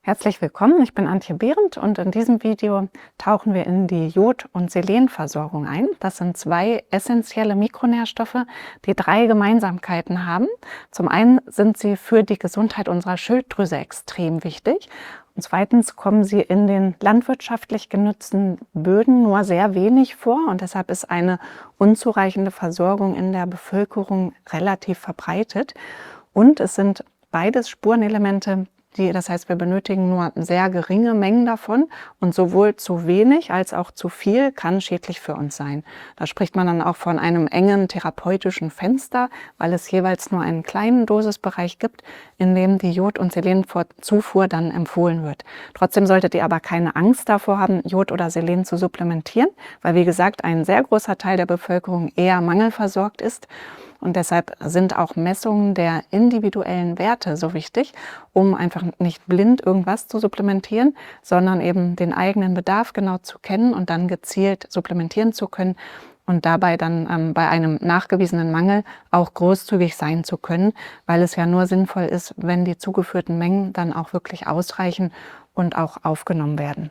Herzlich willkommen, ich bin Antje Behrendt und in diesem Video tauchen wir in die Jod- und Selenversorgung ein. Das sind zwei essentielle Mikronährstoffe, die drei Gemeinsamkeiten haben. Zum einen sind sie für die Gesundheit unserer Schilddrüse extrem wichtig. Und zweitens kommen sie in den landwirtschaftlich genutzten Böden nur sehr wenig vor und deshalb ist eine unzureichende Versorgung in der Bevölkerung relativ verbreitet. Und es sind beides Spurenelemente, das heißt, wir benötigen nur sehr geringe Mengen davon und sowohl zu wenig als auch zu viel kann schädlich für uns sein. Da spricht man dann auch von einem engen therapeutischen Fenster, weil es jeweils nur einen kleinen Dosisbereich gibt, in dem die Jod- und Selenzufuhr dann empfohlen wird. Trotzdem solltet ihr aber keine Angst davor haben, Jod oder Selen zu supplementieren, weil wie gesagt, ein sehr großer Teil der Bevölkerung eher mangelversorgt ist. Und deshalb sind auch Messungen der individuellen Werte so wichtig, um einfach nicht blind irgendwas zu supplementieren, sondern eben den eigenen Bedarf genau zu kennen und dann gezielt supplementieren zu können und dabei dann bei einem nachgewiesenen Mangel auch großzügig sein zu können, weil es ja nur sinnvoll ist, wenn die zugeführten Mengen dann auch wirklich ausreichen und auch aufgenommen werden.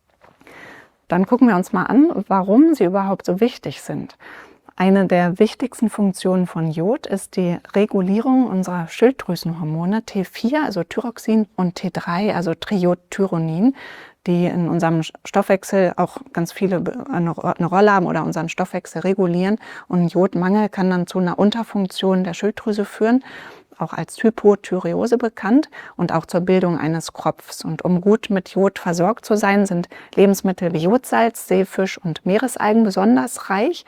Dann gucken wir uns mal an, warum sie überhaupt so wichtig sind. Eine der wichtigsten Funktionen von Jod ist die Regulierung unserer Schilddrüsenhormone T4, also Thyroxin, und T3, also Triiodthyronin, die in unserem Stoffwechsel auch ganz viele eine Rolle haben oder unseren Stoffwechsel regulieren. Und Jodmangel kann dann zu einer Unterfunktion der Schilddrüse führen, auch als Hypothyreose bekannt und auch zur Bildung eines Kropfs. Und um gut mit Jod versorgt zu sein, sind Lebensmittel wie Jodsalz, Seefisch und Meeresalgen besonders reich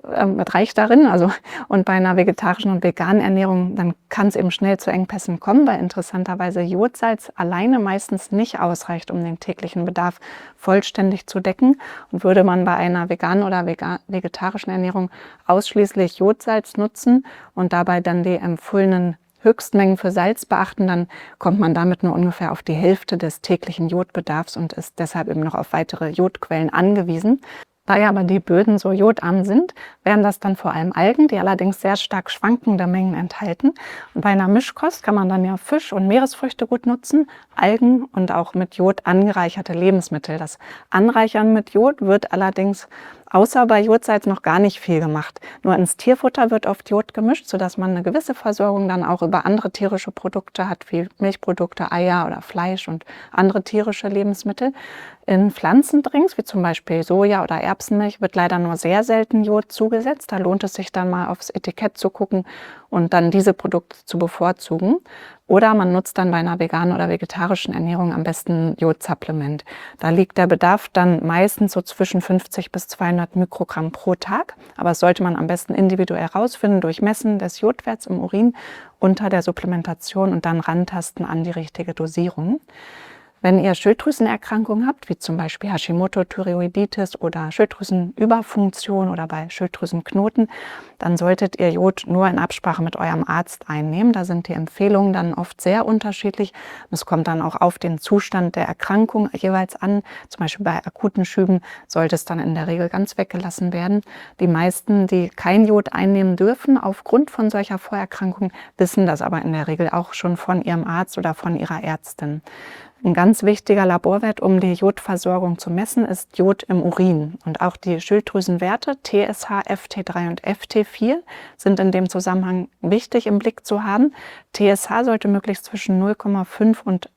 darin. Und bei einer vegetarischen und veganen Ernährung, dann kann es eben schnell zu Engpässen kommen, weil interessanterweise Jodsalz alleine meistens nicht ausreicht, um den täglichen Bedarf vollständig zu decken. Und würde man bei einer veganen oder vegetarischen Ernährung ausschließlich Jodsalz nutzen und dabei dann die empfohlenen Höchstmengen für Salz beachten, dann kommt man damit nur ungefähr auf die Hälfte des täglichen Jodbedarfs und ist deshalb eben noch auf weitere Jodquellen angewiesen. Da ja aber die Böden so jodarm sind, wären das dann vor allem Algen, die allerdings sehr stark schwankende Mengen enthalten. Und bei einer Mischkost kann man dann ja Fisch und Meeresfrüchte gut nutzen, Algen und auch mit Jod angereicherte Lebensmittel. Das Anreichern mit Jod wird allerdings außer bei Jodsalz noch gar nicht viel gemacht. Nur ins Tierfutter wird oft Jod gemischt, sodass man eine gewisse Versorgung dann auch über andere tierische Produkte hat, wie Milchprodukte, Eier oder Fleisch und andere tierische Lebensmittel. In Pflanzendrinks, wie zum Beispiel Soja oder Erbsenmilch, wird leider nur sehr selten Jod zugesetzt. Da lohnt es sich dann mal aufs Etikett zu gucken und dann diese Produkte zu bevorzugen. Oder man nutzt dann bei einer veganen oder vegetarischen Ernährung am besten Jodsupplement. Da liegt der Bedarf dann meistens so zwischen 50 bis 200 Mikrogramm pro Tag. Aber das sollte man am besten individuell herausfinden durch Messen des Jodwerts im Urin unter der Supplementation und dann rantasten an die richtige Dosierung. Wenn ihr Schilddrüsenerkrankungen habt, wie zum Beispiel Hashimoto-Thyreoiditis oder Schilddrüsenüberfunktion oder bei Schilddrüsenknoten, dann solltet ihr Jod nur in Absprache mit eurem Arzt einnehmen. Da sind die Empfehlungen dann oft sehr unterschiedlich. Es kommt dann auch auf den Zustand der Erkrankung jeweils an. Zum Beispiel bei akuten Schüben sollte es dann in der Regel ganz weggelassen werden. Die meisten, die kein Jod einnehmen dürfen aufgrund von solcher Vorerkrankung, wissen das aber in der Regel auch schon von ihrem Arzt oder von ihrer Ärztin. Ein ganz wichtiger Laborwert, um die Jodversorgung zu messen, ist Jod im Urin. Und auch die Schilddrüsenwerte TSH, FT3 und FT4 sind in dem Zusammenhang wichtig im Blick zu haben. TSH sollte möglichst zwischen 0,5 und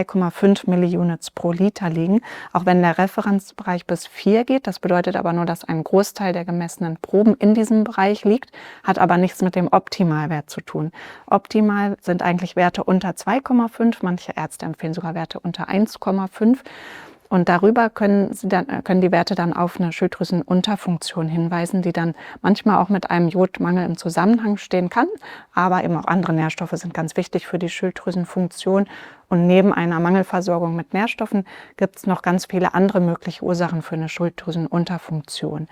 2,5 Milliunits pro Liter liegen, auch wenn der Referenzbereich bis 4 geht. Das bedeutet aber nur, dass ein Großteil der gemessenen Proben in diesem Bereich liegt, hat aber nichts mit dem Optimalwert zu tun. Optimal sind eigentlich Werte unter 2,5, manche Ärzte empfehlen sogar Werte unter 1,5. Und darüber können die Werte dann auf eine Schilddrüsenunterfunktion hinweisen, die dann manchmal auch mit einem Jodmangel im Zusammenhang stehen kann. Aber eben auch andere Nährstoffe sind ganz wichtig für die Schilddrüsenfunktion. Und neben einer Mangelversorgung mit Nährstoffen gibt es noch ganz viele andere mögliche Ursachen für eine Schilddrüsenunterfunktion.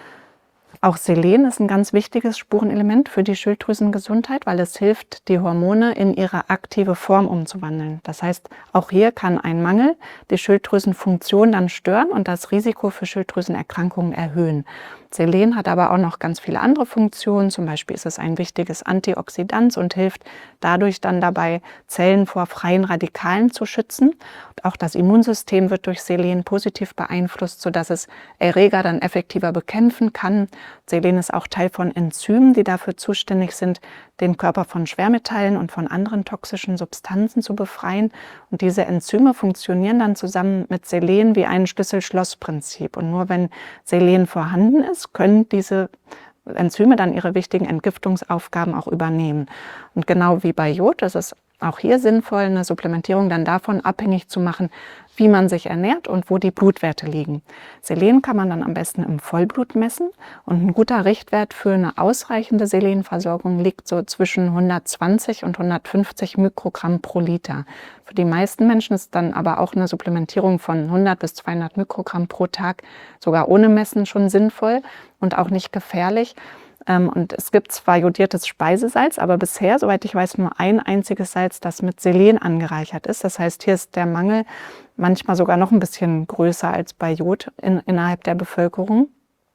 Auch Selen ist ein ganz wichtiges Spurenelement für die Schilddrüsengesundheit, weil es hilft, die Hormone in ihre aktive Form umzuwandeln. Das heißt, auch hier kann ein Mangel die Schilddrüsenfunktion dann stören und das Risiko für Schilddrüsenerkrankungen erhöhen. Selen hat aber auch noch ganz viele andere Funktionen. Zum Beispiel ist es ein wichtiges Antioxidant und hilft dadurch dann dabei, Zellen vor freien Radikalen zu schützen. Und auch das Immunsystem wird durch Selen positiv beeinflusst, sodass es Erreger dann effektiver bekämpfen kann. Selen ist auch Teil von Enzymen, die dafür zuständig sind, den Körper von Schwermetallen und von anderen toxischen Substanzen zu befreien. Und diese Enzyme funktionieren dann zusammen mit Selen wie ein Schlüssel-Schloss-Prinzip. Und nur wenn Selen vorhanden ist, können diese Enzyme dann ihre wichtigen Entgiftungsaufgaben auch übernehmen. Und genau wie bei Jod ist es auch hier sinnvoll, eine Supplementierung dann davon abhängig zu machen, wie man sich ernährt und wo die Blutwerte liegen. Selen kann man dann am besten im Vollblut messen und ein guter Richtwert für eine ausreichende Selenversorgung liegt so zwischen 120 und 150 Mikrogramm pro Liter. Für die meisten Menschen ist dann aber auch eine Supplementierung von 100 bis 200 Mikrogramm pro Tag sogar ohne Messen schon sinnvoll und auch nicht gefährlich. Und es gibt zwar jodiertes Speisesalz, aber bisher, soweit ich weiß, nur ein einziges Salz, das mit Selen angereichert ist. Das heißt, hier ist der Mangel manchmal sogar noch ein bisschen größer als bei Jod innerhalb der Bevölkerung.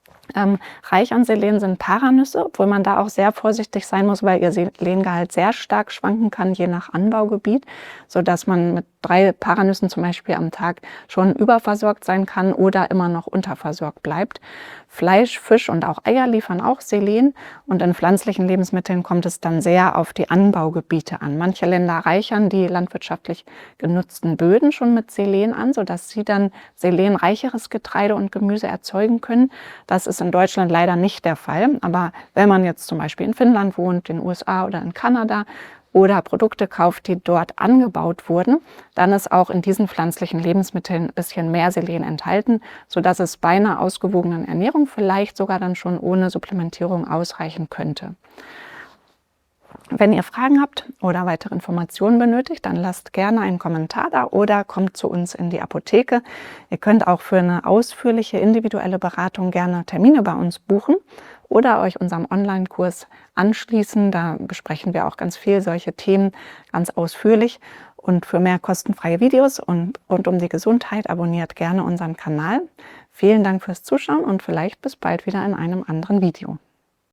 Reich an Selen sind Paranüsse, obwohl man da auch sehr vorsichtig sein muss, weil ihr Selengehalt sehr stark schwanken kann, je nach Anbaugebiet, sodass man mit 3 Paranüssen zum Beispiel am Tag schon überversorgt sein kann oder immer noch unterversorgt bleibt. Fleisch, Fisch und auch Eier liefern auch Selen und in pflanzlichen Lebensmitteln kommt es dann sehr auf die Anbaugebiete an. Manche Länder reichern die landwirtschaftlich genutzten Böden schon mit Selen an, sodass sie dann selenreicheres Getreide und Gemüse erzeugen können. Das ist in Deutschland leider nicht der Fall, aber wenn man jetzt zum Beispiel in Finnland wohnt, in den USA oder in Kanada oder Produkte kauft, die dort angebaut wurden, dann ist auch in diesen pflanzlichen Lebensmitteln ein bisschen mehr Selen enthalten, sodass es bei einer ausgewogenen Ernährung vielleicht sogar dann schon ohne Supplementierung ausreichen könnte. Wenn ihr Fragen habt oder weitere Informationen benötigt, dann lasst gerne einen Kommentar da oder kommt zu uns in die Apotheke. Ihr könnt auch für eine ausführliche individuelle Beratung gerne Termine bei uns buchen oder euch unserem Online-Kurs anschließen. Da besprechen wir auch ganz viel solche Themen ganz ausführlich. Und für mehr kostenfreie Videos und rund um die Gesundheit abonniert gerne unseren Kanal. Vielen Dank fürs Zuschauen und vielleicht bis bald wieder in einem anderen Video.